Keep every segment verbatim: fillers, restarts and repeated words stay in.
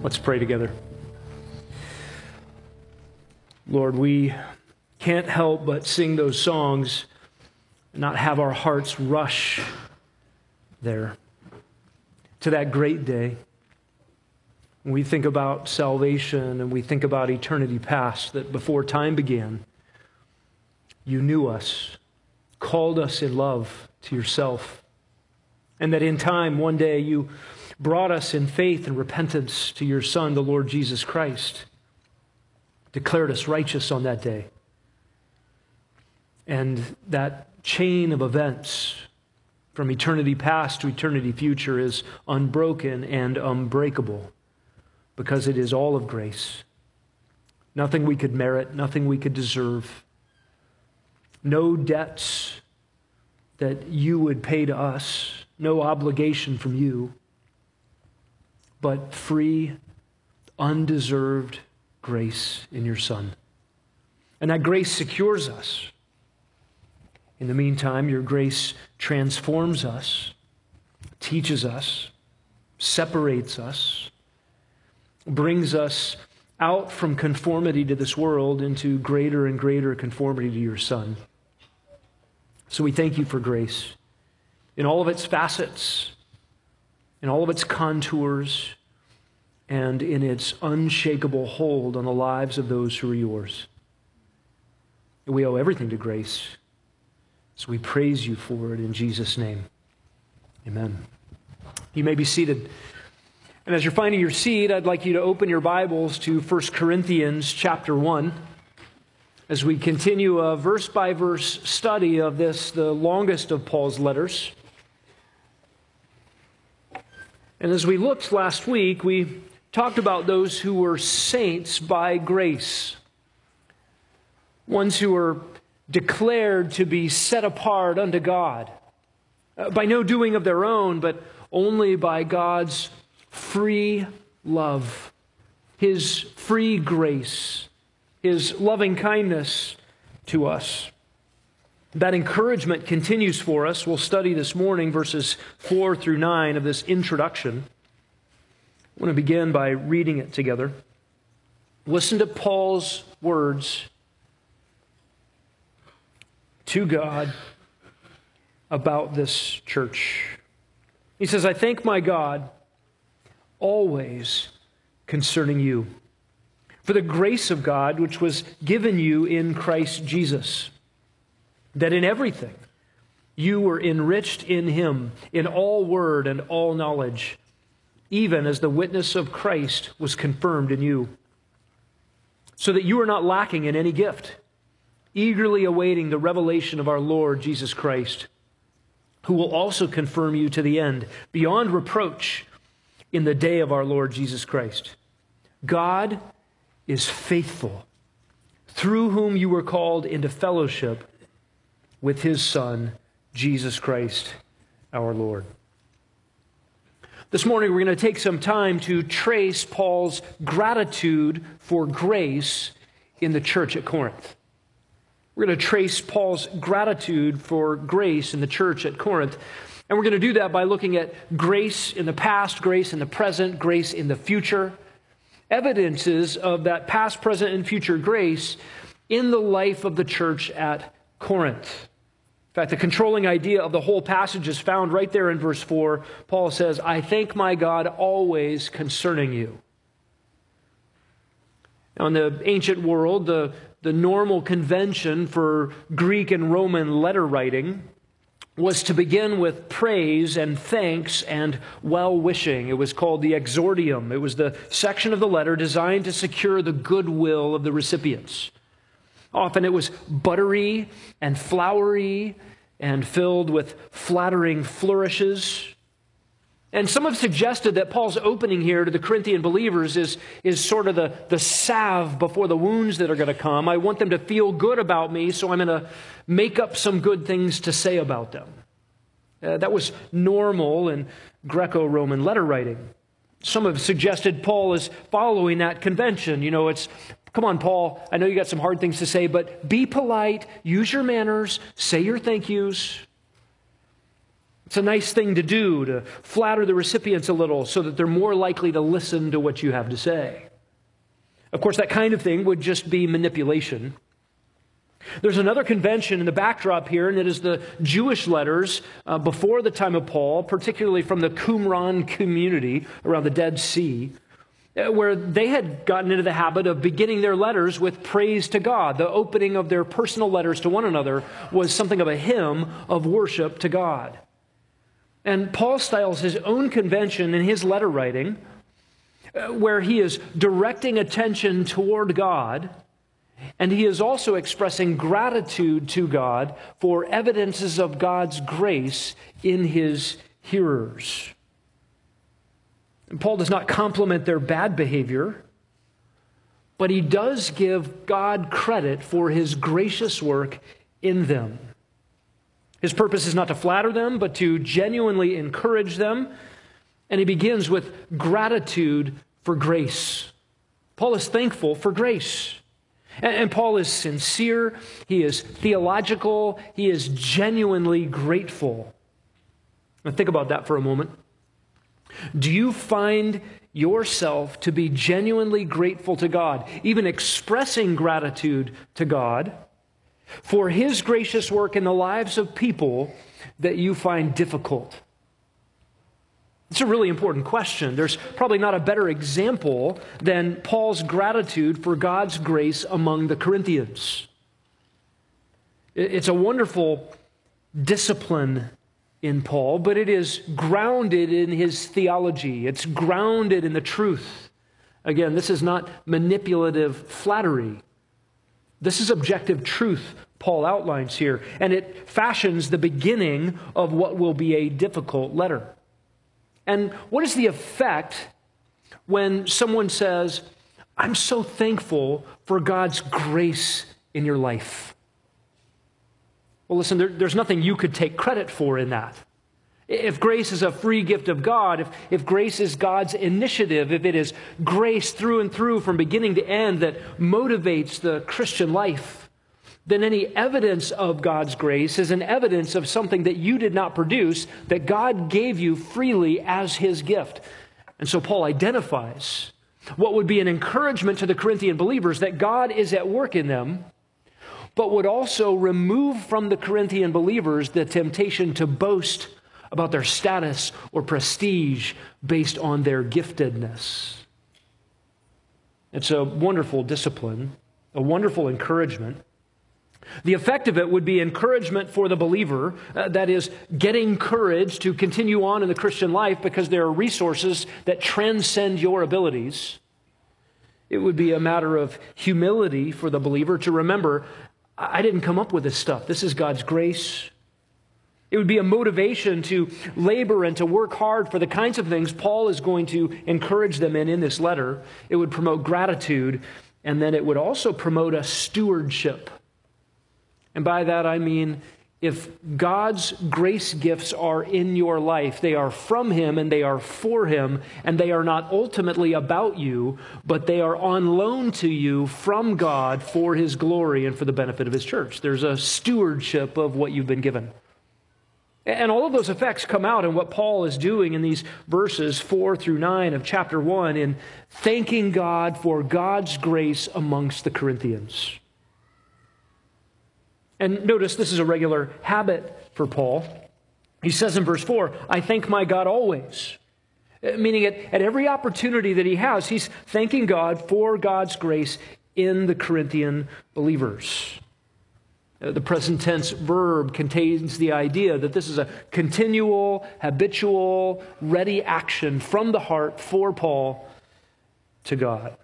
Let's pray together. Lord, we can't help but sing those songs and not have our hearts rush there to that great day. When we think about salvation and we think about eternity past, that before time began, you knew us, called us in love to yourself, and that in time, one day, you brought us in faith and repentance to your Son, the Lord Jesus Christ, declared us righteous on that day. And that chain of events from eternity past to eternity future is unbroken and unbreakable because it is all of grace. Nothing we could merit, nothing we could deserve. No debts that you would pay to us, no obligation from you, but free, undeserved grace in your Son. And that grace secures us. In the meantime, your grace transforms us, teaches us, separates us, brings us out from conformity to this world into greater and greater conformity to your Son. So we thank you for grace in all of its facets, in all of its contours, and in its unshakable hold on the lives of those who are yours. We owe everything to grace, so we praise you for it in Jesus' name. Amen. You may be seated. And as you're finding your seat, I'd like you to open your Bibles to First Corinthians chapter one as we continue a verse-by-verse study of this, the longest of Paul's letters. And as we looked last week, we talked about those who were saints by grace, ones who were declared to be set apart unto God, uh, by no doing of their own, but only by God's free love, His free grace, His loving kindness to us. That encouragement continues for us. We'll study this morning verses four through nine of this introduction. I want to begin by reading it together. Listen to Paul's words to God about this church. He says, I thank my God always concerning you, for the grace of God which was given you in Christ Jesus, that in everything you were enriched in Him, in all word and all knowledge, even as the witness of Christ was confirmed in you, so that you are not lacking in any gift, eagerly awaiting the revelation of our Lord Jesus Christ, who will also confirm you to the end, beyond reproach, in the day of our Lord Jesus Christ. God is faithful, through whom you were called into fellowship with His Son, Jesus Christ, our Lord. This morning we're going to take some time to trace Paul's gratitude for grace in the church at Corinth. We're going to trace Paul's gratitude for grace in the church at Corinth. And we're going to do that by looking at grace in the past, grace in the present, grace in the future. Evidences of that past, present, and future grace in the life of the church at Corinth. In fact, the controlling idea of the whole passage is found right there in verse four. Paul says, I thank my God always concerning you. Now, in the ancient world, the, the normal convention for Greek and Roman letter writing was to begin with praise and thanks and well-wishing. It was called the exordium. It was the section of the letter designed to secure the goodwill of the recipients. Often it was buttery and flowery and filled with flattering flourishes. And some have suggested that Paul's opening here to the Corinthian believers is, is sort of the, the salve before the wounds that are going to come. I want them to feel good about me, so I'm going to make up some good things to say about them. Uh, that was normal in Greco-Roman letter writing. Some have suggested Paul is following that convention. You know, it's, come on, Paul, I know you got some hard things to say, but be polite, use your manners, say your thank yous. It's a nice thing to do, to flatter the recipients a little so that they're more likely to listen to what you have to say. Of course, that kind of thing would just be manipulation. There's another convention in the backdrop here, and it is the Jewish letters uh, before the time of Paul, particularly from the Qumran community around the Dead Sea, where they had gotten into the habit of beginning their letters with praise to God. The opening of their personal letters to one another was something of a hymn of worship to God. And Paul styles his own convention in his letter writing, where he is directing attention toward God, and he is also expressing gratitude to God for evidences of God's grace in his hearers. And Paul does not compliment their bad behavior, but he does give God credit for his gracious work in them. His purpose is not to flatter them, but to genuinely encourage them. And he begins with gratitude for grace. Paul is thankful for grace. And, and Paul is sincere, he is theological, he is genuinely grateful. Now think about that for a moment. Do you find yourself to be genuinely grateful to God, even expressing gratitude to God for his gracious work in the lives of people that you find difficult? It's a really important question. There's probably not a better example than Paul's gratitude for God's grace among the Corinthians. It's a wonderful discipline in Paul, but it is grounded in his theology. It's grounded in the truth. Again, this is not manipulative flattery. This is objective truth Paul outlines here, and it fashions the beginning of what will be a difficult letter. And what is the effect when someone says, I'm so thankful for God's grace in your life? Well, listen, there, there's nothing you could take credit for in that. If grace is a free gift of God, if, if grace is God's initiative, if it is grace through and through from beginning to end that motivates the Christian life, then any evidence of God's grace is an evidence of something that you did not produce, that God gave you freely as his gift. And so Paul identifies what would be an encouragement to the Corinthian believers that God is at work in them, but would also remove from the Corinthian believers the temptation to boast about their status or prestige based on their giftedness. It's a wonderful discipline, a wonderful encouragement. The effect of it would be encouragement for the believer, uh, that is, getting courage to continue on in the Christian life because there are resources that transcend your abilities. It would be a matter of humility for the believer to remember, I didn't come up with this stuff. This is God's grace. It would be a motivation to labor and to work hard for the kinds of things Paul is going to encourage them in in this letter. It would promote gratitude, and then it would also promote a stewardship. And by that I mean, if God's grace gifts are in your life, they are from him and they are for him, and they are not ultimately about you, but they are on loan to you from God for his glory and for the benefit of his church. There's a stewardship of what you've been given. And all of those effects come out in what Paul is doing in these verses four through nine of chapter one in thanking God for God's grace amongst the Corinthians. And notice this is a regular habit for Paul. He says in verse four, I thank my God always. Meaning at, at every opportunity that he has, he's thanking God for God's grace in the Corinthian believers. The present tense verb contains the idea that this is a continual, habitual, ready action from the heart for Paul to God.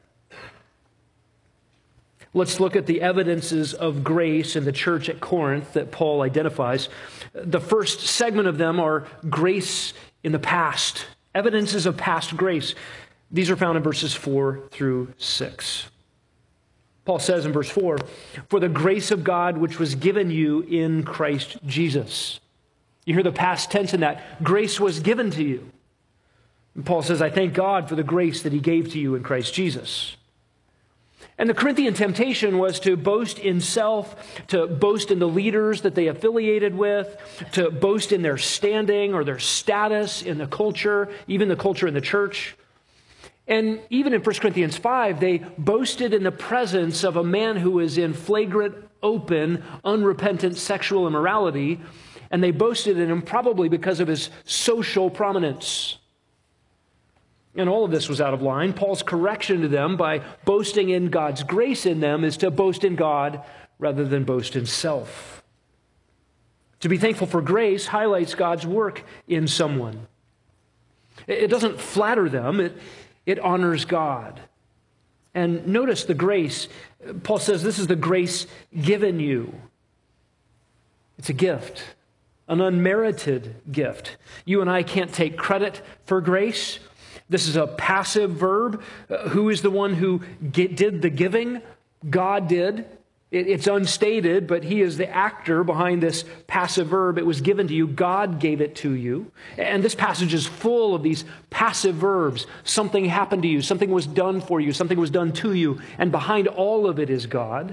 Let's look at the evidences of grace in the church at Corinth that Paul identifies. The first segment of them are grace in the past, evidences of past grace. These are found in verses four through six. Paul says in verse four, for the grace of God which was given you in Christ Jesus. You hear the past tense in that. Grace was given to you. And Paul says, I thank God for the grace that he gave to you in Christ Jesus. And the Corinthian temptation was to boast in self, to boast in the leaders that they affiliated with, to boast in their standing or their status in the culture, even the culture in the church. And even in First Corinthians five, they boasted in the presence of a man who was in flagrant, open, unrepentant sexual immorality, and they boasted in him probably because of his social prominence. And all of this was out of line. Paul's correction to them by boasting in God's grace in them is to boast in God rather than boast in self. To be thankful for grace highlights God's work in someone. It doesn't flatter them, it, it honors God. And notice the grace. Paul says this is the grace given you. It's a gift, an unmerited gift. You and I can't take credit for grace. This is a passive verb. Uh, who is the one who get, did the giving? God did. It, it's unstated, but he is the actor behind this passive verb. It was given to you. God gave it to you. And this passage is full of these passive verbs. Something happened to you. Something was done for you. Something was done to you. And behind all of it is God.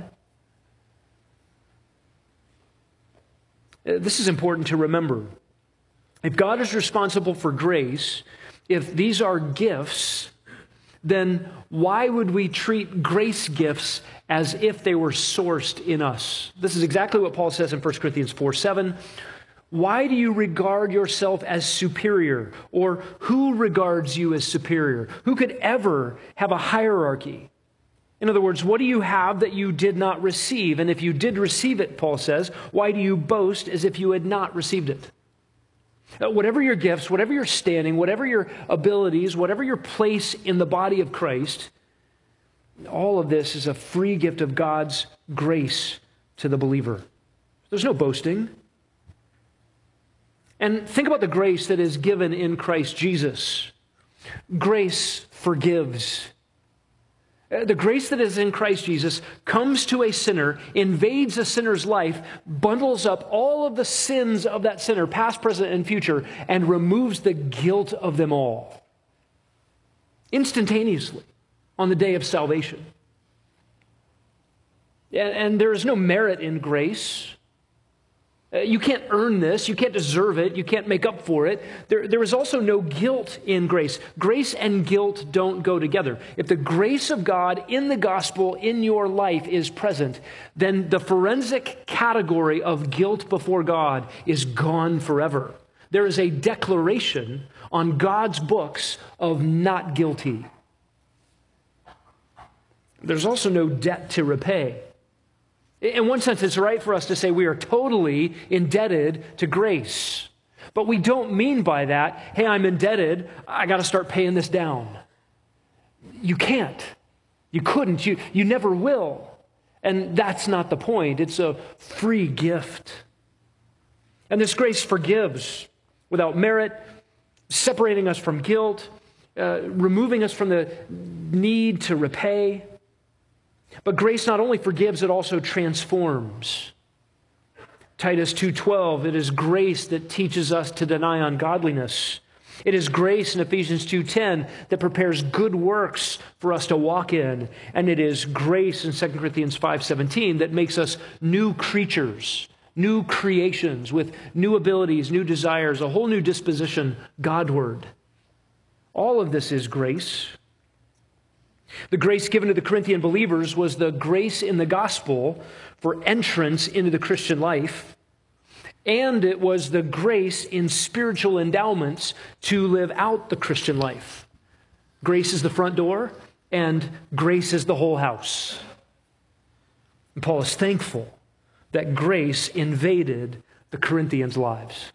Uh, this is important to remember. If God is responsible for grace, if these are gifts, then why would we treat grace gifts as if they were sourced in us? This is exactly what Paul says in First Corinthians four seven. Why do you regard yourself as superior? Or who regards you as superior? Who could ever have a hierarchy? In other words, what do you have that you did not receive? And if you did receive it, Paul says, why do you boast as if you had not received it? Whatever your gifts, whatever your standing, whatever your abilities, whatever your place in the body of Christ, all of this is a free gift of God's grace to the believer. There's no boasting. And think about the grace that is given in Christ Jesus. Grace forgives. The grace that is in Christ Jesus comes to a sinner, invades a sinner's life, bundles up all of the sins of that sinner, past, present, and future, and removes the guilt of them all. Instantaneously, on the day of salvation. And there is no merit in grace. You can't earn this. You can't deserve it. You can't make up for it. There, there is also no guilt in grace. Grace and guilt don't go together. If the grace of God in the gospel in your life is present, then the forensic category of guilt before God is gone forever. There is a declaration on God's books of not guilty. There's also no debt to repay. In one sense, it's right for us to say we are totally indebted to grace. But we don't mean by that, hey, I'm indebted, I got to start paying this down. You can't. You couldn't. You, you never will. And that's not the point. It's a free gift. And this grace forgives without merit, separating us from guilt, uh, removing us from the need to repay. But grace not only forgives, it also transforms. Titus two twelve, it is grace that teaches us to deny ungodliness. It is grace in Ephesians two ten that prepares good works for us to walk in. And it is grace in Second Corinthians five seventeen that makes us new creatures, new creations with new abilities, new desires, a whole new disposition Godward. All of this is grace. The grace given to the Corinthian believers was the grace in the gospel for entrance into the Christian life, and it was the grace in spiritual endowments to live out the Christian life. Grace is the front door, and grace is the whole house. And Paul is thankful that grace invaded the Corinthians' lives.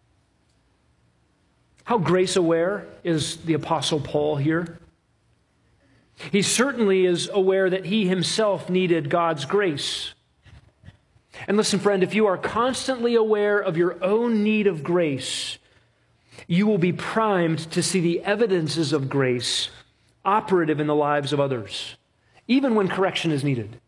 How grace-aware is the Apostle Paul here? He certainly is aware that he himself needed God's grace. And listen, friend, if you are constantly aware of your own need of grace, you will be primed to see the evidences of grace operative in the lives of others, even when correction is needed.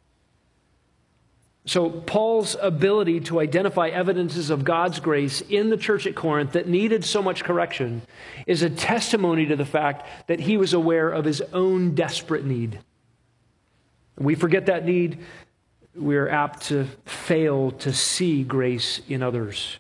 So Paul's ability to identify evidences of God's grace in the church at Corinth that needed so much correction is a testimony to the fact that he was aware of his own desperate need. We forget that need, we're apt to fail to see grace in others.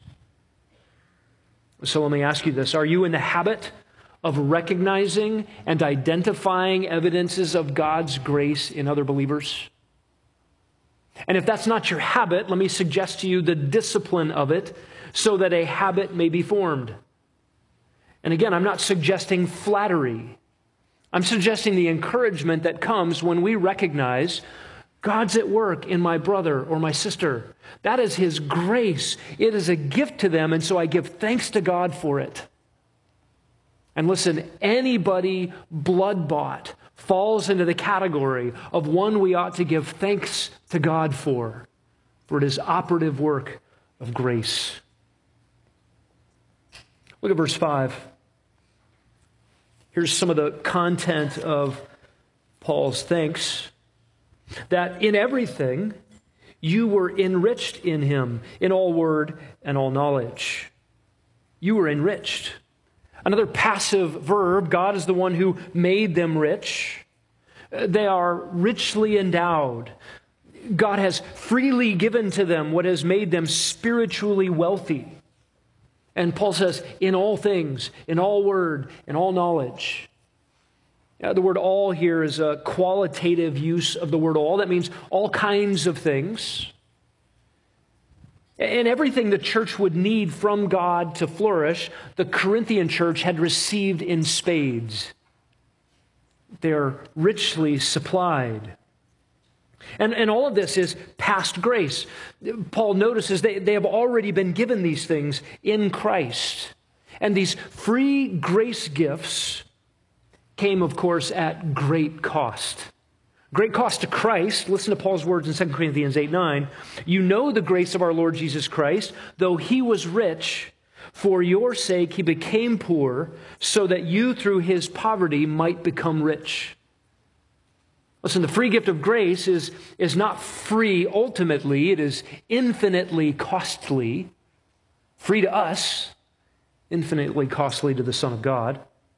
So let me ask you this. Are you in the habit of recognizing and identifying evidences of God's grace in other believers? And if that's not your habit, let me suggest to you the discipline of it so that a habit may be formed. And again, I'm not suggesting flattery. I'm suggesting the encouragement that comes when we recognize God's at work in my brother or my sister. That is His grace. It is a gift to them, and so I give thanks to God for it. And listen, anybody blood-bought falls into the category of one we ought to give thanks to God for, for it is operative work of grace. Look at verse five. Here's some of the content of Paul's thanks. That in everything you were enriched in Him, in all word and all knowledge. You were enriched. Another passive verb, God is the one who made them rich. They are richly endowed. God has freely given to them what has made them spiritually wealthy. And Paul says, in all things, in all word, in all knowledge. Uh, the word all here is a qualitative use of the word all. That means all kinds of things. And everything the church would need from God to flourish, the Corinthian church had received in spades. They're richly supplied. And, and all of this is past grace. Paul notices they, they have already been given these things in Christ. And these free grace gifts came, of course, at great cost. Great cost to Christ. Listen to Paul's words in Second Corinthians eight nine. You know the grace of our Lord Jesus Christ, though He was rich, for your sake He became poor, so that you through His poverty might become rich. Listen, the free gift of grace is, is not free ultimately. It is infinitely costly. Free to us, infinitely costly to the Son of God.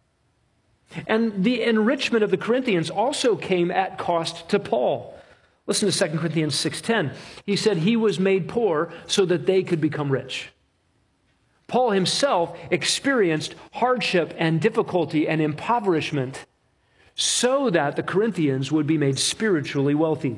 And the enrichment of the Corinthians also came at cost to Paul. Listen to Second Corinthians six ten. He said he was made poor so that they could become rich. Paul himself experienced hardship and difficulty and impoverishment so that the Corinthians would be made spiritually wealthy.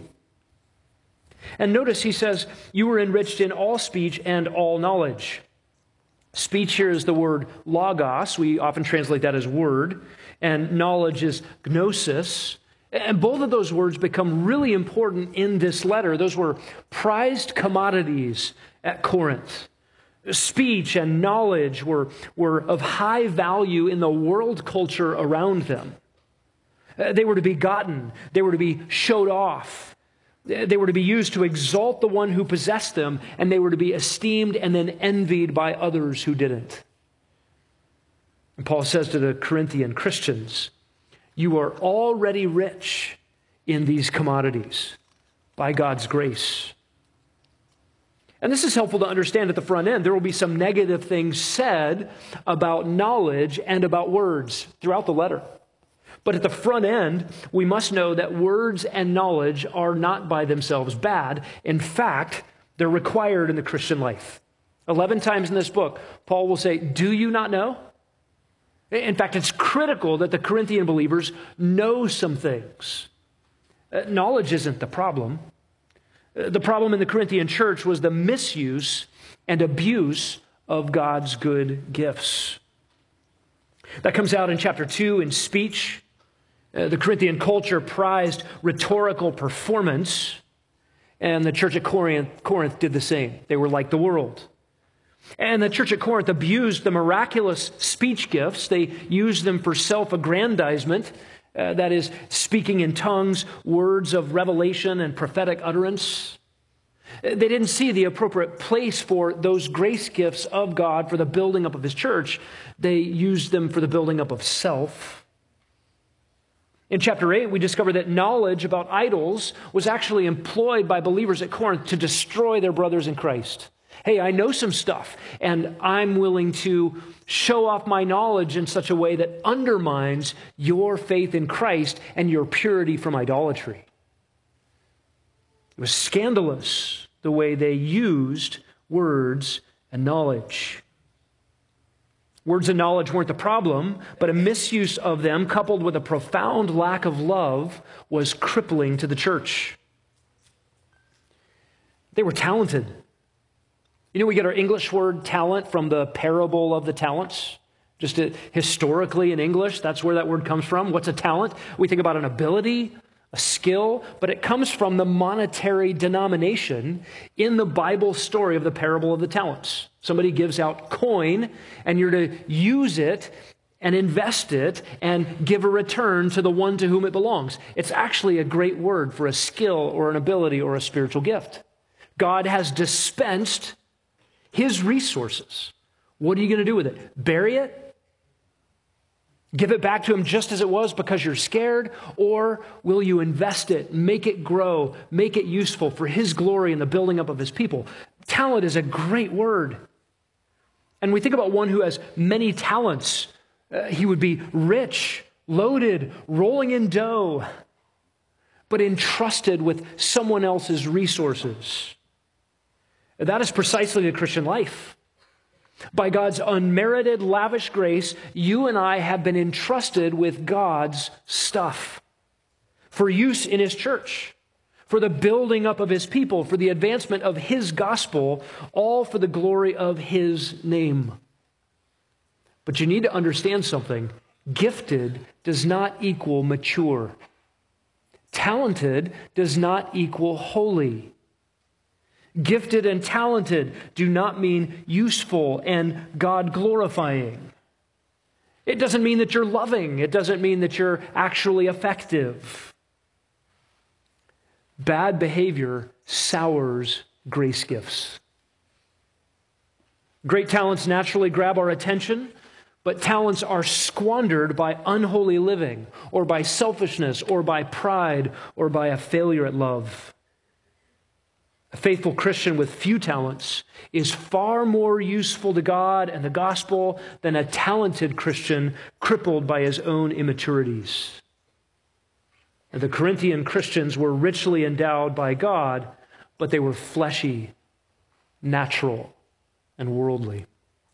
And notice he says, you were enriched in all speech and all knowledge. Speech here is the word logos. We often translate that as word. And knowledge is gnosis. And both of those words become really important in this letter. Those were prized commodities at Corinth. Speech and knowledge were, were of high value in the world culture around them. They were to be gotten. They were to be showed off. They were to be used to exalt the one who possessed them, and they were to be esteemed and then envied by others who didn't. And Paul says to the Corinthian Christians, you are already rich in these commodities by God's grace. And this is helpful to understand at the front end. There will be some negative things said about knowledge and about words throughout the letter. But at the front end, we must know that words and knowledge are not by themselves bad. In fact, they're required in the Christian life. Eleven times in this book, Paul will say, do you not know? In fact, it's critical that the Corinthian believers know some things. Uh, knowledge isn't the problem. Uh, the problem in the Corinthian church was the misuse and abuse of God's good gifts. That comes out in chapter two in speech. Uh, the Corinthian culture prized rhetorical performance, and the church at Corinth, Corinth did the same. They were like the world. And the church at Corinth abused the miraculous speech gifts. They used them for self-aggrandizement, uh, that is, speaking in tongues, words of revelation and prophetic utterance. They didn't see the appropriate place for those grace gifts of God for the building up of His church. They used them for the building up of self. In chapter eight, we discover that knowledge about idols was actually employed by believers at Corinth to destroy their brothers in Christ. Hey, I know some stuff, and I'm willing to show off my knowledge in such a way that undermines your faith in Christ and your purity from idolatry. It was scandalous the way they used words and knowledge. Words and knowledge weren't the problem, but a misuse of them coupled with a profound lack of love was crippling to the church. They were talented. You know, we get our English word talent from the parable of the talents. Just to, historically in English, that's where that word comes from. What's a talent? We think about an ability, a skill, but it comes from the monetary denomination in the Bible story of the parable of the talents. Somebody gives out coin, and you're to use it and invest it and give a return to the one to whom it belongs. It's actually a great word for a skill or an ability or a spiritual gift. God has dispensed His resources. What are you going to do with it? Bury it? Give it back to Him just as it was because you're scared? Or will you invest it, make it grow, make it useful for His glory and the building up of His people? Talent is a great word. And we think about one who has many talents. Uh, he would be rich, loaded, rolling in dough, but entrusted with someone else's resources. That is precisely the Christian life. By God's unmerited, lavish grace, you and I have been entrusted with God's stuff for use in His church, for the building up of His people, for the advancement of His gospel, all for the glory of His name. But you need to understand something. Gifted does not equal mature. Talented does not equal holy. Gifted and talented do not mean useful and God-glorifying. It doesn't mean that you're loving. It doesn't mean that you're actually effective. Bad behavior sours grace gifts. Great talents naturally grab our attention, but talents are squandered by unholy living, or by selfishness, or by pride, or by a failure at love. A faithful Christian with few talents is far more useful to God and the gospel than a talented Christian crippled by his own immaturities. And the Corinthian Christians were richly endowed by God, but they were fleshy, natural, and worldly.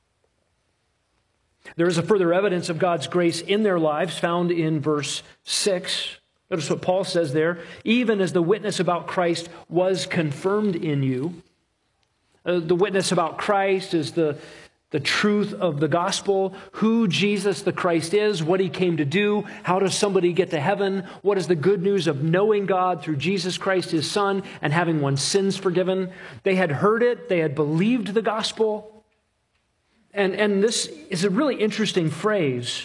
There is a further evidence of God's grace in their lives found in verse six. Notice what Paul says there. Even as the witness about Christ was confirmed in you. Uh, the witness about Christ is the, the truth of the gospel, who Jesus the Christ is, what He came to do, how does somebody get to heaven, what is the good news of knowing God through Jesus Christ, His Son, and having one's sins forgiven. They had heard it, they had believed the gospel. And, and this is a really interesting phrase,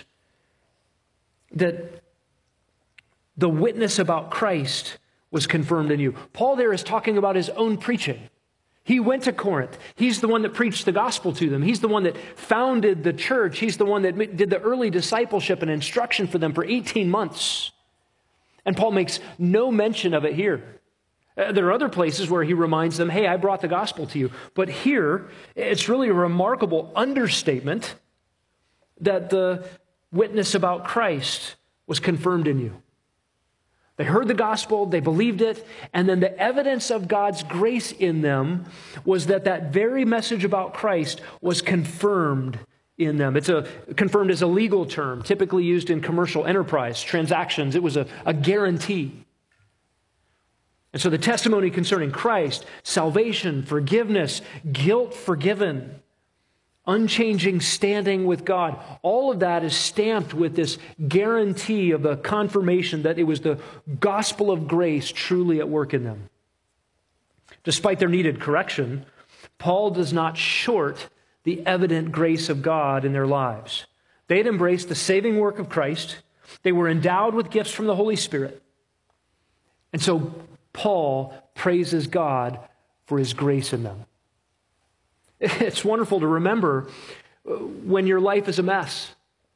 that the witness about Christ was confirmed in you. Paul there is talking about his own preaching. He went to Corinth. He's the one that preached the gospel to them. He's the one that founded the church. He's the one that did the early discipleship and instruction for them for eighteen months. And Paul makes no mention of it here. Uh, there are other places where he reminds them, hey, I brought the gospel to you. But here, it's really a remarkable understatement that the witness about Christ was confirmed in you. They heard the gospel, they believed it, and then the evidence of God's grace in them was that that very message about Christ was confirmed in them. It's a confirmed is a legal term, typically used in commercial enterprise transactions. It was a, a guarantee. And so the testimony concerning Christ, salvation, forgiveness, guilt forgiven, unchanging standing with God, all of that is stamped with this guarantee of the confirmation that it was the gospel of grace truly at work in them. Despite their needed correction, Paul does not short the evident grace of God in their lives. They had embraced the saving work of Christ. They were endowed with gifts from the Holy Spirit. And so Paul praises God for His grace in them. It's wonderful to remember when your life is a mess,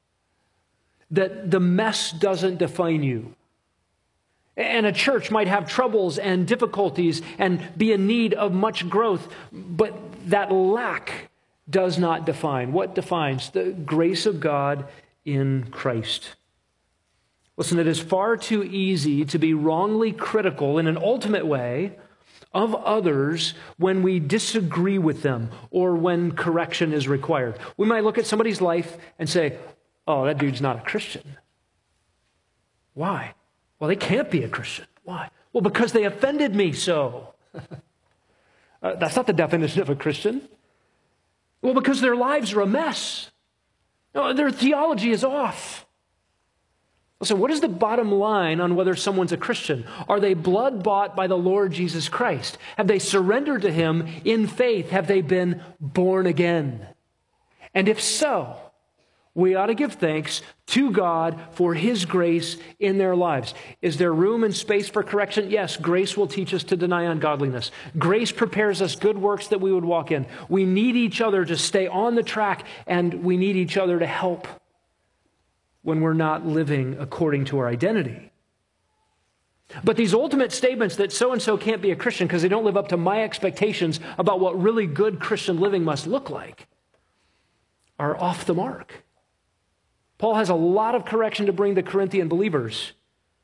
that the mess doesn't define you. And a church might have troubles and difficulties and be in need of much growth, but that lack does not define. What defines? The grace of God in Christ. Listen, it is far too easy to be wrongly critical in an ultimate way of others when we disagree with them or when correction is required. We might look at somebody's life and say, oh, that dude's not a Christian. Why? Well, they can't be a Christian. Why? Well, because they offended me so. uh, that's not the definition of a Christian. Well, because their lives are a mess. No, their theology is off. Listen, what is the bottom line on whether someone's a Christian? Are they blood-bought by the Lord Jesus Christ? Have they surrendered to Him in faith? Have they been born again? And if so, we ought to give thanks to God for His grace in their lives. Is there room and space for correction? Yes, grace will teach us to deny ungodliness. Grace prepares us good works that we would walk in. We need each other to stay on the track, and we need each other to help when we're not living according to our identity. But these ultimate statements that so-and-so can't be a Christian because they don't live up to my expectations about what really good Christian living must look like are off the mark. Paul has a lot of correction to bring the Corinthian believers,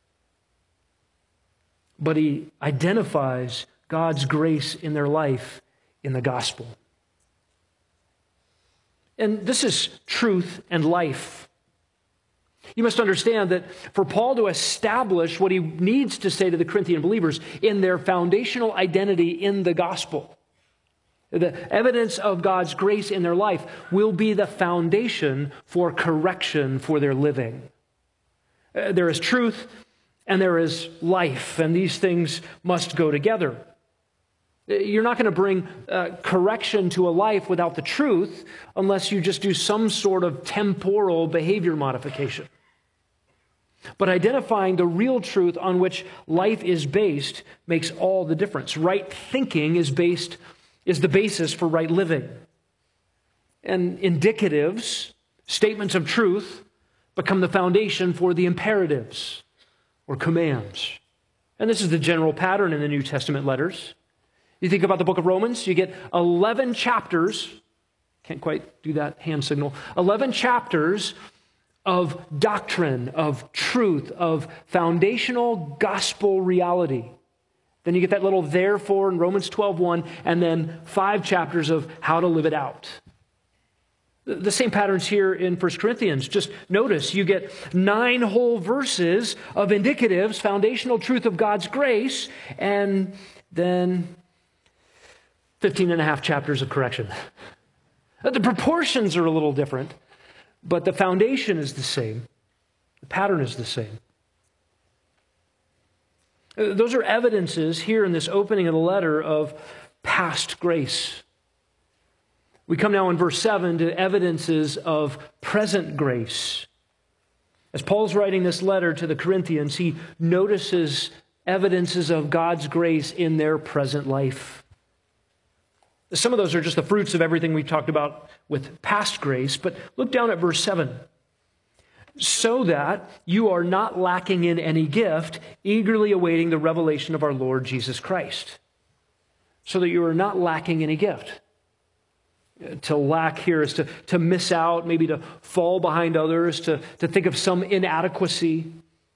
but he identifies God's grace in their life in the gospel. And this is truth and life. You must understand that for Paul to establish what he needs to say to the Corinthian believers in their foundational identity in the gospel, the evidence of God's grace in their life will be the foundation for correction for their living. Uh, there is truth and there is life, and these things must go together. You're not going to bring uh, correction to a life without the truth unless you just do some sort of temporal behavior modification. But identifying the real truth on which life is based makes all the difference. Right thinking is based is the basis for right living. And indicatives, statements of truth, become the foundation for the imperatives or commands. And this is the general pattern in the New Testament letters. You think about the book of Romans, you get eleven chapters, can't quite do that hand signal, eleven chapters of doctrine, of truth, of foundational gospel reality. Then you get that little therefore in Romans twelve one, and then five chapters of how to live it out. The same patterns here in First Corinthians. Just notice you get nine whole verses of indicatives, foundational truth of God's grace, and then fifteen and a half chapters of correction. The proportions are a little different, but the foundation is the same. The pattern is the same. Those are evidences here in this opening of the letter of past grace. We come now in verse seven to evidences of present grace. As Paul's writing this letter to the Corinthians, he notices evidences of God's grace in their present life. Some of those are just the fruits of everything we've talked about with past grace, but look down at verse seven. So that you are not lacking in any gift, eagerly awaiting the revelation of our Lord Jesus Christ. So that you are not lacking any gift. To lack here is to, to miss out, maybe to fall behind others, to, to think of some inadequacy.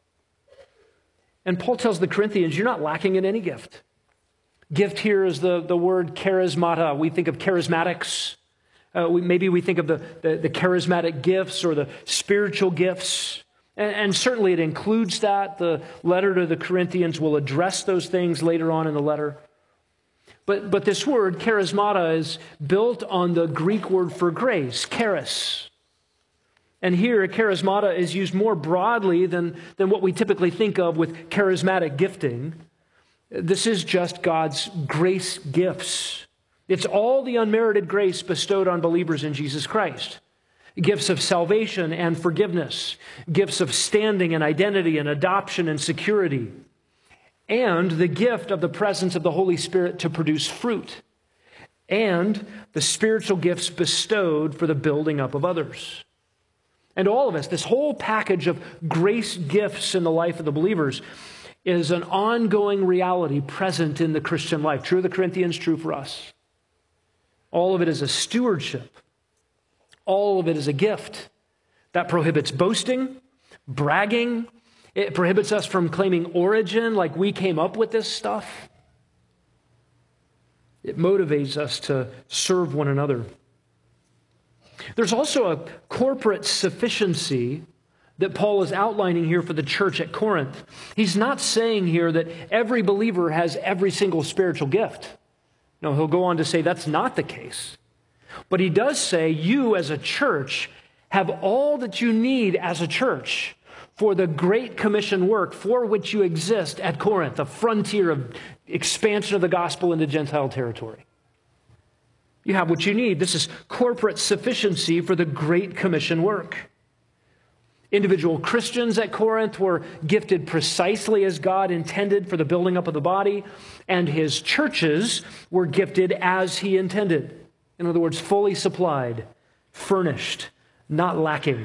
And Paul tells the Corinthians, you're not lacking in any gift. Gift here is the, the word charismata. We think of charismatics. Uh, we, maybe we think of the, the, the charismatic gifts or the spiritual gifts. And, and certainly it includes that. The letter to the Corinthians will address those things later on in the letter. But, but this word, charismata, is built on the Greek word for grace, charis. And here, charismata is used more broadly than, than what we typically think of with charismatic gifting. This is just God's grace gifts. It's all the unmerited grace bestowed on believers in Jesus Christ. Gifts of salvation and forgiveness. Gifts of standing and identity and adoption and security. And the gift of the presence of the Holy Spirit to produce fruit. And the spiritual gifts bestowed for the building up of others. And all of us, this whole package of grace gifts in the life of the believers is an ongoing reality present in the Christian life. True of the Corinthians, true for us. All of it is a stewardship. All of it is a gift. That prohibits boasting, bragging. It prohibits us from claiming origin, like we came up with this stuff. It motivates us to serve one another. There's also a corporate sufficiency that Paul is outlining here for the church at Corinth. He's not saying here that every believer has every single spiritual gift. No, he'll go on to say that's not the case. But he does say you as a church have all that you need as a church for the great commission work for which you exist at Corinth, a frontier of expansion of the gospel into Gentile territory. You have what you need. This is corporate sufficiency for the great commission work. Individual Christians at Corinth were gifted precisely as God intended for the building up of the body, and his churches were gifted as he intended. In other words, fully supplied, furnished, not lacking.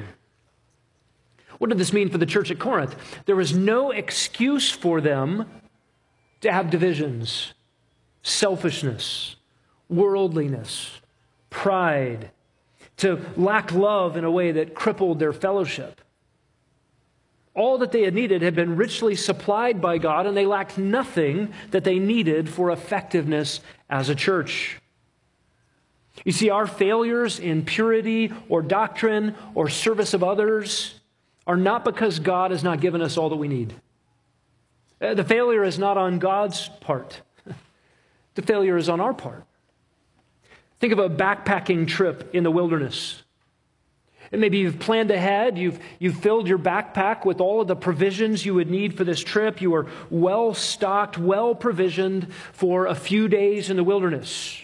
What did this mean for the church at Corinth? There was no excuse for them to have divisions, selfishness, worldliness, pride, to lack love in a way that crippled their fellowship. All that they had needed had been richly supplied by God, and they lacked nothing that they needed for effectiveness as a church. You see, our failures in purity or doctrine or service of others are not because God has not given us all that we need. The failure is not on God's part. The failure is on our part. Think of a backpacking trip in the wilderness. And maybe you've planned ahead, you've, you've filled your backpack with all of the provisions you would need for this trip. You are well stocked, well provisioned for a few days in the wilderness.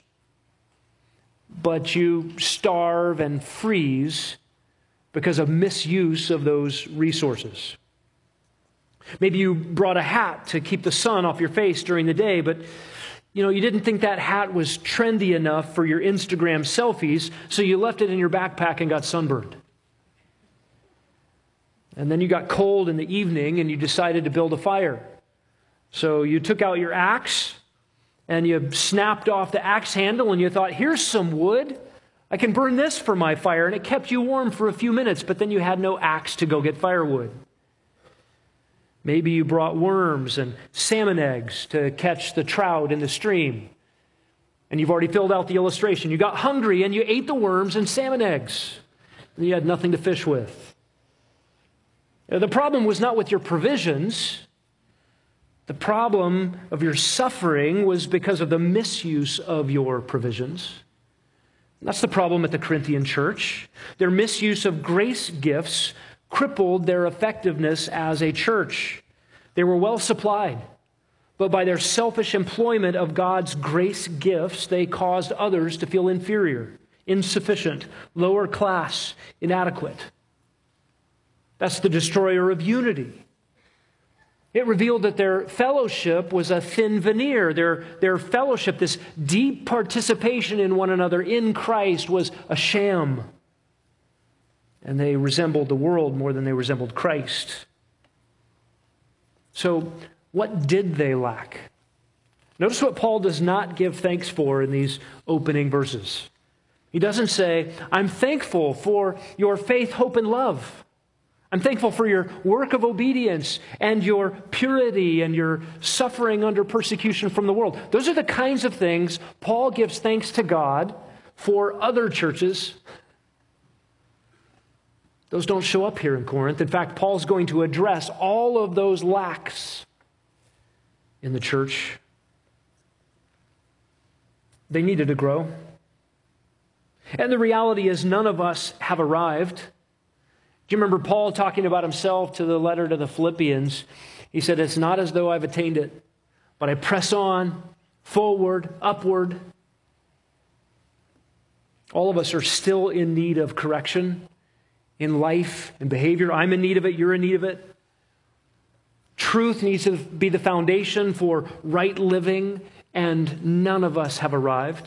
But you starve and freeze because of misuse of those resources. Maybe you brought a hat to keep the sun off your face during the day, but you know, you didn't think that hat was trendy enough for your Instagram selfies, so you left it in your backpack and got sunburned. And then you got cold in the evening and you decided to build a fire. So you took out your axe and you snapped off the axe handle and you thought, here's some wood. I can burn this for my fire. And it kept you warm for a few minutes, but then you had no axe to go get firewood. Maybe you brought worms and salmon eggs to catch the trout in the stream. And you've already filled out the illustration. You got hungry and you ate the worms and salmon eggs. And you had nothing to fish with. The problem was not with your provisions. The problem of your suffering was because of the misuse of your provisions. That's the problem at the Corinthian church. Their misuse of grace gifts crippled their effectiveness as a church. They were well supplied, but by their selfish employment of God's grace gifts, they caused others to feel inferior, insufficient, lower class, inadequate. That's the destroyer of unity. It revealed that their fellowship was a thin veneer. Their, their fellowship, this deep participation in one another in Christ, was a sham. And they resembled the world more than they resembled Christ. So, what did they lack? Notice what Paul does not give thanks for in these opening verses. He doesn't say, I'm thankful for your faith, hope, and love. I'm thankful for your work of obedience and your purity and your suffering under persecution from the world. Those are the kinds of things Paul gives thanks to God for other churches. Those don't show up here in Corinth. In fact, Paul's going to address all of those lacks in the church. They needed to grow. And the reality is none of us have arrived. Do you remember Paul talking about himself to the letter to the Philippians? He said, it's not as though I've attained it, but I press on, forward, upward. All of us are still in need of correction in life and behavior. I'm in need of it. You're in need of it. Truth needs to be the foundation for right living, and none of us have arrived.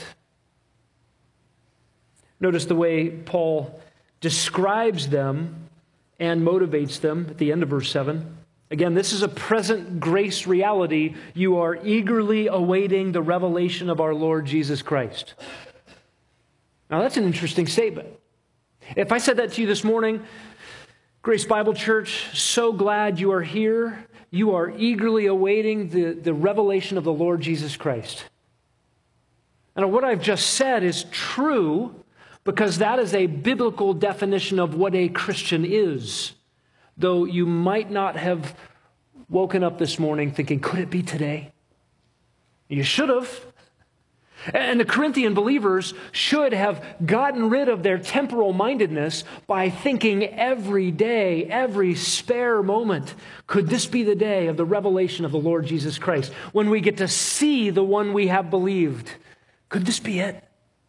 Notice the way Paul describes them and motivates them at the end of verse seven. Again, this is a present grace reality. You are eagerly awaiting the revelation of our Lord Jesus Christ. Now, that's an interesting statement. If I said that to you this morning, Grace Bible Church, so glad you are here. You are eagerly awaiting the, the revelation of the Lord Jesus Christ. And what I've just said is true because that is a biblical definition of what a Christian is. Though you might not have woken up this morning thinking, could it be today? You should have. And the Corinthian believers should have gotten rid of their temporal mindedness by thinking every day, every spare moment, could this be the day of the revelation of the Lord Jesus Christ, when we get to see the one we have believed? Could this be it?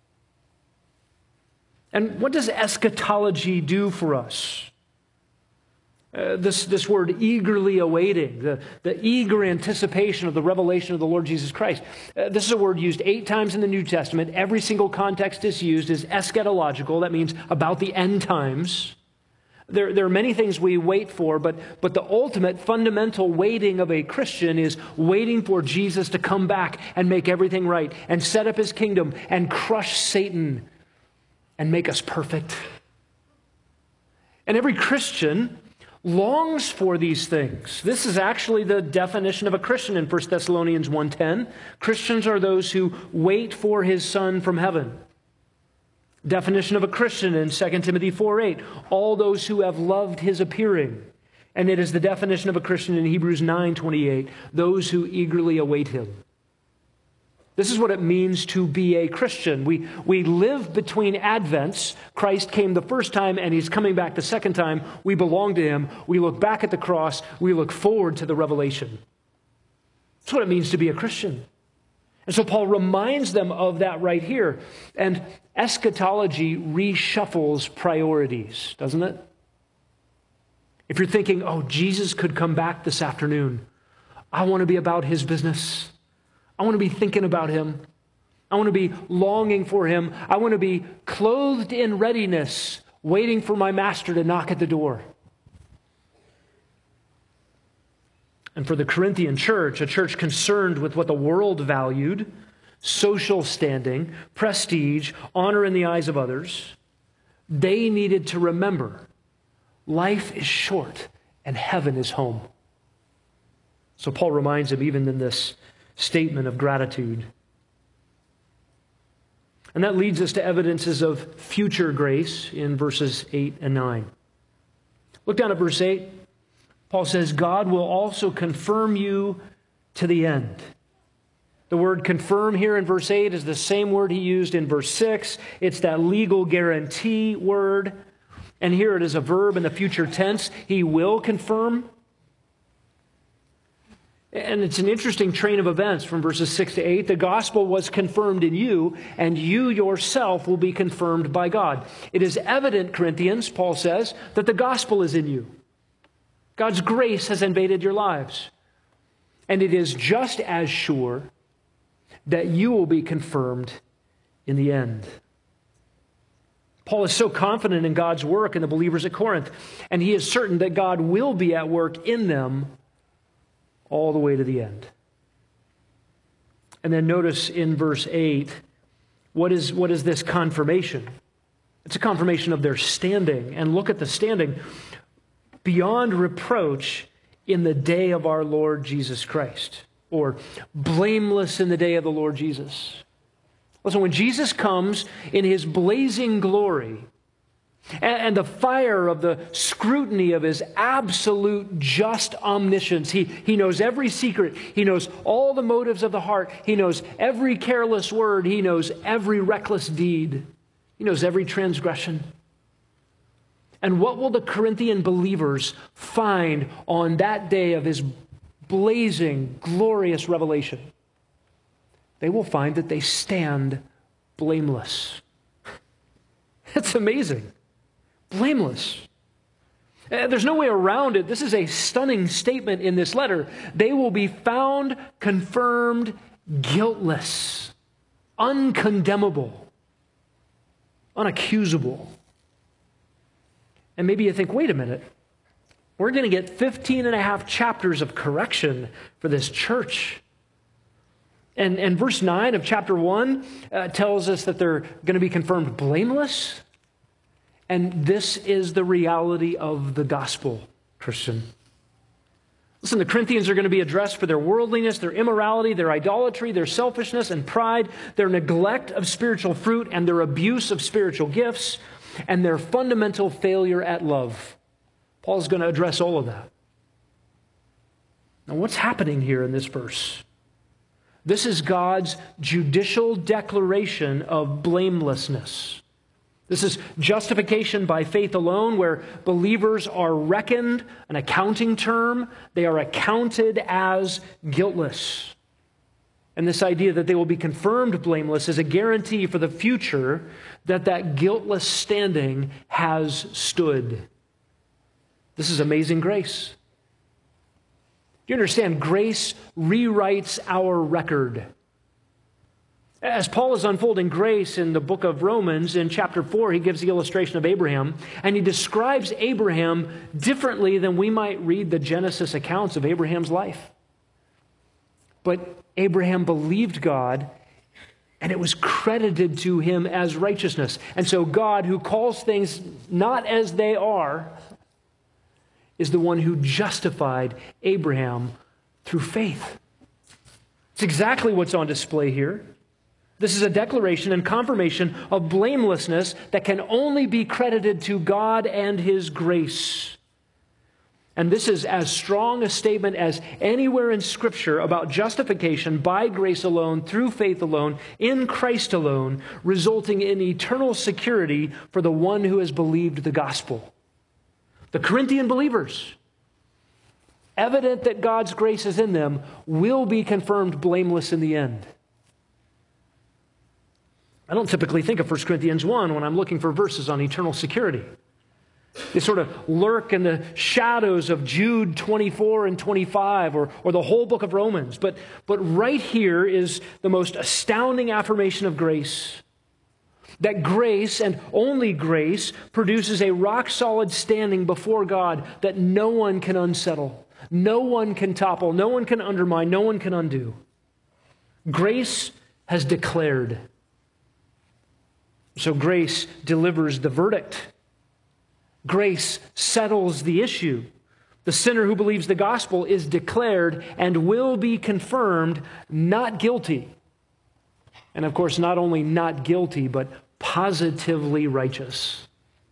And what does eschatology do for us? Uh, this, this word eagerly awaiting, the, the eager anticipation of the revelation of the Lord Jesus Christ. Uh, this is a word used eight times in the New Testament. Every single context is used is eschatological. That means about the end times. There, there are many things we wait for, but, but the ultimate fundamental waiting of a Christian is waiting for Jesus to come back and make everything right and set up his kingdom and crush Satan and make us perfect. And every Christian longs for these things. This is actually the definition of a Christian in First Thessalonians one ten. Christians are those who wait for his Son from heaven. Definition of a Christian in Second Timothy four eight. All those who have loved his appearing. And it is the definition of a Christian in Hebrews nine twenty-eight. Those who eagerly await him. This is what it means to be a Christian. We, we live between Advents. Christ came the first time and he's coming back the second time. We belong to him. We look back at the cross. We look forward to the revelation. That's what it means to be a Christian. And so Paul reminds them of that right here. And eschatology reshuffles priorities, doesn't it? If you're thinking, oh, Jesus could come back this afternoon. I want to be about his business. I want to be thinking about him. I want to be longing for him. I want to be clothed in readiness, waiting for my master to knock at the door. And for the Corinthian church, a church concerned with what the world valued, social standing, prestige, honor in the eyes of others, they needed to remember life is short and heaven is home. So Paul reminds them even in this statement of gratitude. And that leads us to evidences of future grace in verses eight and nine. Look down at verse eight. Paul says, God will also confirm you to the end. The word confirm here in verse eight is the same word he used in verse six. It's that legal guarantee word. And here it is a verb in the future tense. He will confirm. And it's an interesting train of events from verses six to eight. The gospel was confirmed in you, and you yourself will be confirmed by God. It is evident, Corinthians, Paul says, that the gospel is in you. God's grace has invaded your lives. And it is just as sure that you will be confirmed in the end. Paul is so confident in God's work in the believers at Corinth, and he is certain that God will be at work in them all the way to the end. And then notice in verse eight, what is, what is this confirmation? It's a confirmation of their standing. And look at the standing. Beyond reproach in the day of our Lord Jesus Christ. Or blameless in the day of the Lord Jesus. Listen, when Jesus comes in his blazing glory, and the fire of the scrutiny of his absolute just omniscience. He, he knows every secret. He knows all the motives of the heart. He knows every careless word. He knows every reckless deed. He knows every transgression. And what will the Corinthian believers find on that day of his blazing, glorious revelation? They will find that they stand blameless. It's amazing. Blameless. Uh, there's no way around it. This is a stunning statement in this letter. They will be found, confirmed, guiltless, uncondemnable, unaccusable. And maybe you think, wait a minute, we're going to get fifteen and a half chapters of correction for this church. And, and verse nine of chapter one uh, tells us that they're going to be confirmed blameless. And this is the reality of the gospel, Christian. Listen, the Corinthians are going to be addressed for their worldliness, their immorality, their idolatry, their selfishness and pride, their neglect of spiritual fruit, and their abuse of spiritual gifts, and their fundamental failure at love. Paul's going to address all of that. Now, what's happening here in this verse? This is God's judicial declaration of blamelessness. This is justification by faith alone, where believers are reckoned, an accounting term. They are accounted as guiltless. And this idea that they will be confirmed blameless is a guarantee for the future that that guiltless standing has stood. This is amazing grace. Do you understand? Grace rewrites our record. As Paul is unfolding grace in the book of Romans, in chapter four, he gives the illustration of Abraham, and he describes Abraham differently than we might read the Genesis accounts of Abraham's life. But Abraham believed God, and it was credited to him as righteousness. And so God, who calls things not as they are, is the one who justified Abraham through faith. It's exactly what's on display here. This is a declaration and confirmation of blamelessness that can only be credited to God and His grace. And this is as strong a statement as anywhere in Scripture about justification by grace alone, through faith alone, in Christ alone, resulting in eternal security for the one who has believed the gospel. The Corinthian believers, evident that God's grace is in them, will be confirmed blameless in the end. I don't typically think of First Corinthians one when I'm looking for verses on eternal security. They sort of lurk in the shadows of Jude twenty-four and twenty-five, or, or the whole book of Romans. But, but right here is the most astounding affirmation of grace. That grace, and only grace, produces a rock-solid standing before God that no one can unsettle, no one can topple, no one can undermine, no one can undo. Grace has declared. So grace delivers the verdict. Grace settles the issue. The sinner who believes the gospel is declared and will be confirmed not guilty. And of course, not only not guilty, but positively righteous.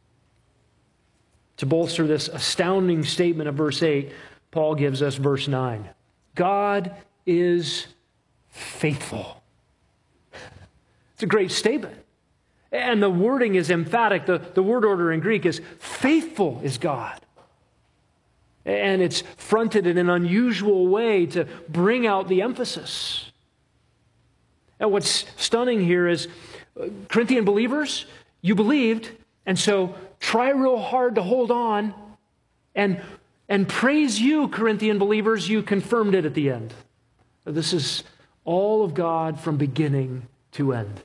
To bolster this astounding statement of verse eight, Paul gives us verse nine. God is faithful. It's a great statement. And the wording is emphatic. The, the word order in Greek is faithful is God. And it's fronted in an unusual way to bring out the emphasis. And what's stunning here is, Corinthian believers, you believed, and so try real hard to hold on, and, and praise you, Corinthian believers, you confirmed it at the end. This is all of God from beginning to end.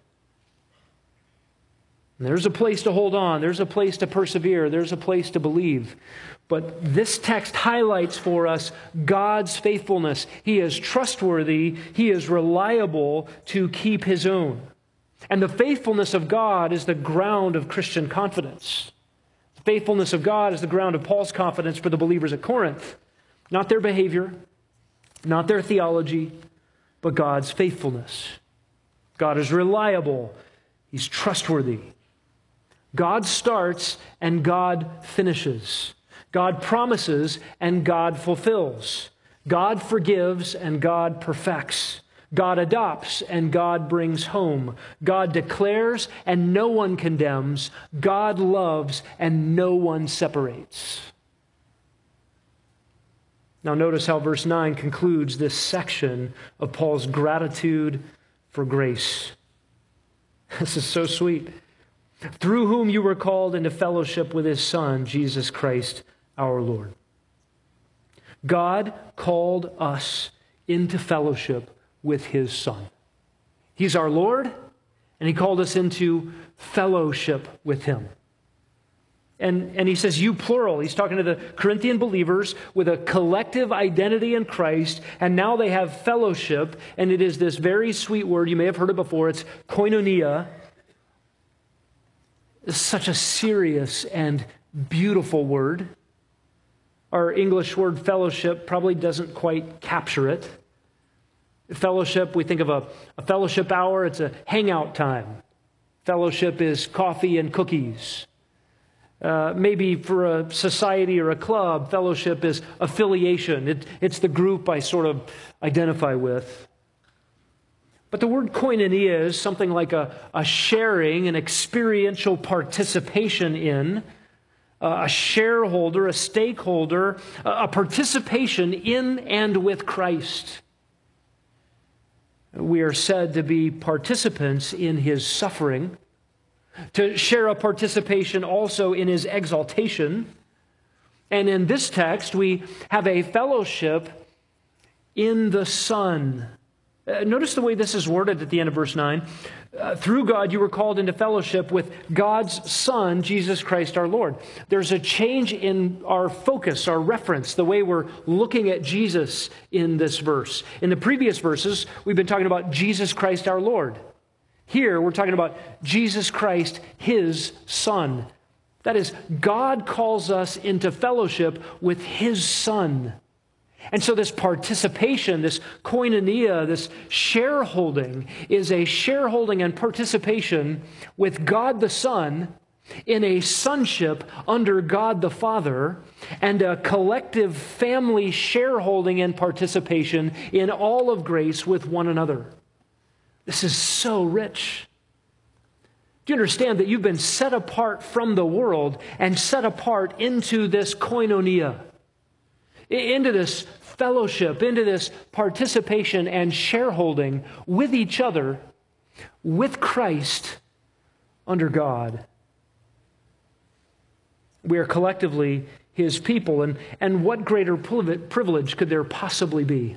And there's a place to hold on, there's a place to persevere, there's a place to believe. But this text highlights for us God's faithfulness. He is trustworthy, He is reliable to keep His own. And the faithfulness of God is the ground of Christian confidence. The faithfulness of God is the ground of Paul's confidence for the believers at Corinth. Not their behavior, not their theology, but God's faithfulness. God is reliable. He's trustworthy. God starts and God finishes. God promises and God fulfills. God forgives and God perfects. God adopts and God brings home. God declares and no one condemns. God loves and no one separates. Now notice how verse nine concludes this section of Paul's gratitude for grace. This is so sweet. Through whom you were called into fellowship with His Son, Jesus Christ, our Lord. God called us into fellowship with His Son. He's our Lord, and He called us into fellowship with Him. And, and He says, you plural. He's talking to the Corinthian believers with a collective identity in Christ, and now they have fellowship, and it is this very sweet word. You may have heard it before. It's koinonia. It's such a serious and beautiful word. Our English word fellowship probably doesn't quite capture it. Fellowship, we think of a, a fellowship hour, it's a hangout time. Fellowship is coffee and cookies. Uh, maybe for a society or a club, fellowship is affiliation. It, it's the group I sort of identify with. But the word koinonia is something like a, a sharing, an experiential participation in, uh, a shareholder, a stakeholder, a, a participation in and with Christ. We are said to be participants in His suffering, to share a participation also in His exaltation. And in this text, we have a fellowship in the Son. Uh, notice the way this is worded at the end of verse nine. Uh, through God, you were called into fellowship with God's Son, Jesus Christ our Lord. There's a change in our focus, our reference, the way we're looking at Jesus in this verse. In the previous verses, we've been talking about Jesus Christ our Lord. Here, we're talking about Jesus Christ, His Son. That is, God calls us into fellowship with His Son. And so this participation, this koinonia, this shareholding is a shareholding and participation with God the Son in a sonship under God the Father, and a collective family shareholding and participation in all of grace with one another. This is so rich. Do you understand that you've been set apart from the world and set apart into this koinonia? Into this fellowship, into this participation and shareholding with each other, with Christ, under God. We are collectively His people, and, and what greater privilege could there possibly be?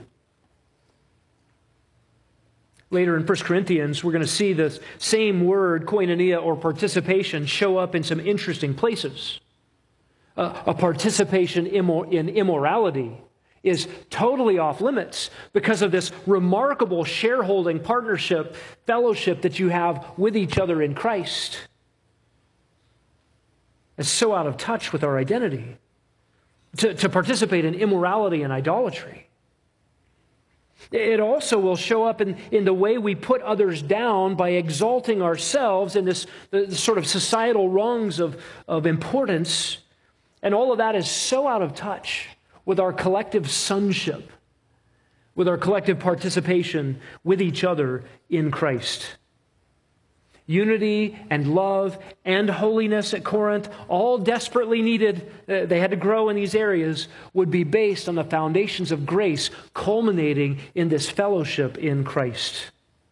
Later in First Corinthians, we're going to see the same word, koinonia or participation, show up in some interesting places. Uh, a participation immor- in immorality is totally off limits because of this remarkable shareholding, partnership, fellowship that you have with each other in Christ. It's so out of touch with our identity to, to participate in immorality and idolatry. It also will show up in, in the way we put others down by exalting ourselves in this the, the sort of societal rungs of, of importance. And all of that is so out of touch with our collective sonship, with our collective participation with each other in Christ. Unity and love and holiness at Corinth, all desperately needed, uh, they had to grow in these areas, would be based on the foundations of grace, culminating in this fellowship in Christ.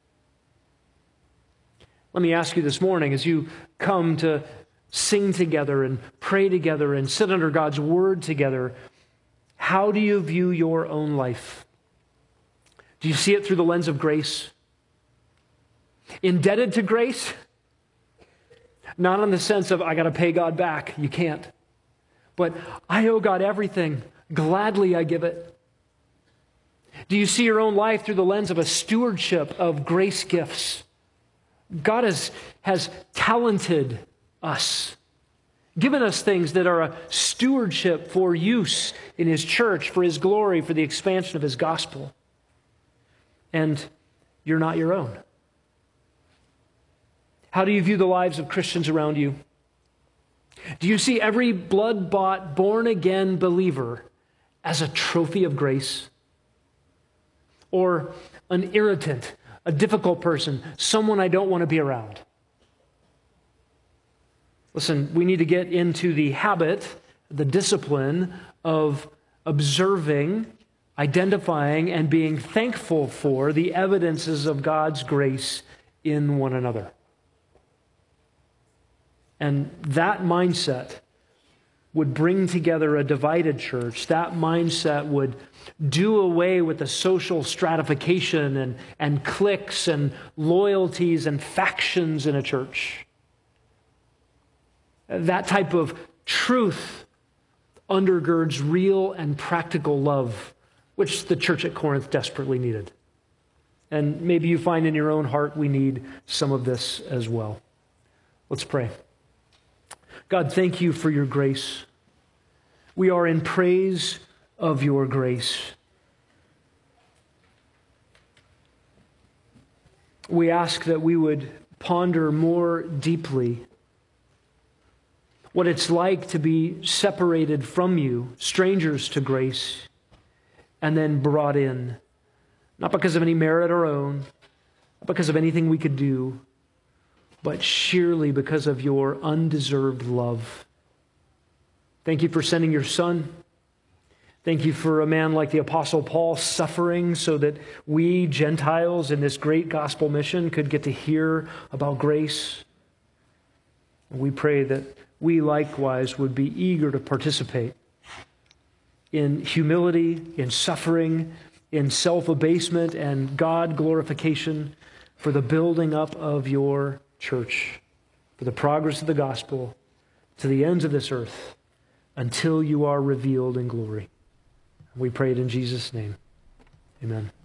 Let me ask you this morning, as you come to sing together and pray together and sit under God's Word together, how do you view your own life? Do you see it through the lens of grace? Indebted to grace? Not in the sense of, I got to pay God back. You can't. But I owe God everything. Gladly I give it. Do you see your own life through the lens of a stewardship of grace gifts? God has, has talented us, given us things that are a stewardship for use in His church, for His glory, for the expansion of His gospel. And you're not your own. How do you view the lives of Christians around you? Do you see every blood-bought, born-again believer as a trophy of grace? Or an irritant, a difficult person, someone I don't want to be around? Listen, we need to get into the habit, the discipline of observing, identifying, and being thankful for the evidences of God's grace in one another. And that mindset would bring together a divided church. That mindset would do away with the social stratification and, and cliques and loyalties and factions in a church. That type of truth undergirds real and practical love, which the church at Corinth desperately needed. And maybe you find in your own heart we need some of this as well. Let's pray. God, thank you for your grace. We are in praise of your grace. We ask that we would ponder more deeply what it's like to be separated from you, strangers to grace, and then brought in, not because of any merit of our own, not because of anything we could do, but sheerly because of your undeserved love. Thank you for sending your Son. Thank you for a man like the Apostle Paul suffering so that we Gentiles in this great gospel mission could get to hear about grace. We pray that we likewise would be eager to participate in humility, in suffering, in self-abasement and God glorification for the building up of your church, for the progress of the gospel to the ends of this earth until you are revealed in glory. We pray it in Jesus' name. Amen.